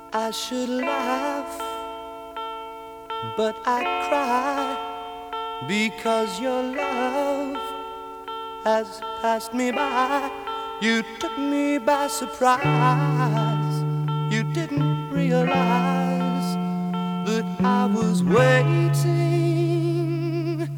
I should laugh, but I cry because your love has passed me by. You took me by surprise. You didn't realize that I was waiting.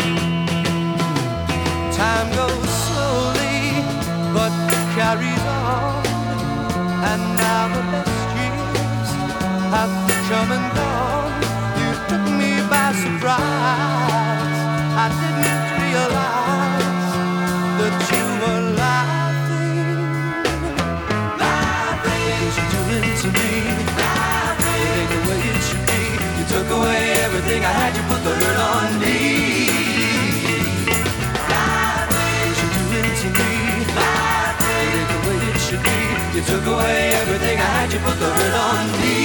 Time goes slowly, but carries on, and now the best years have come and gone. You took me by surprise. I didn't realize that you were laughing. Laughing, what you doing to me? Laughing, it ain't the way it should be. You took away everything I had. You put the hurt on me. Laughing, what you doing to me? Laughing, it ain't the way it should be. You took away everything I had. You put the hurt on me.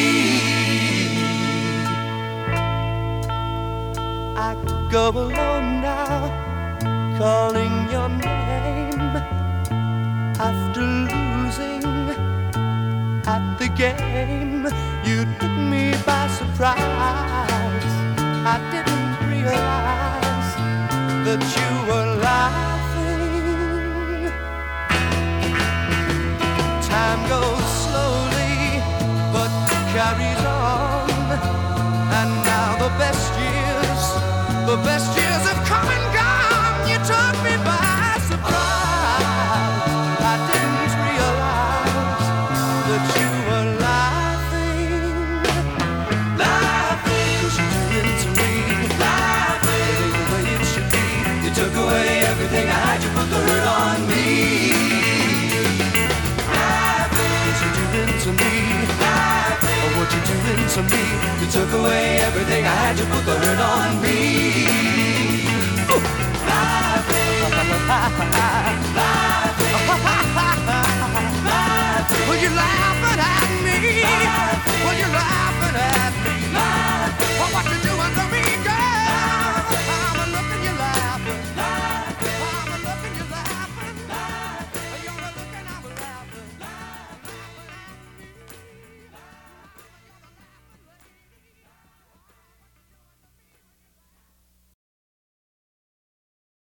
I go alone now, calling your name after losing at the game. You took me by surprise. I didn't realize that you were laughing. Time goes slowly, but carries on, and now the best years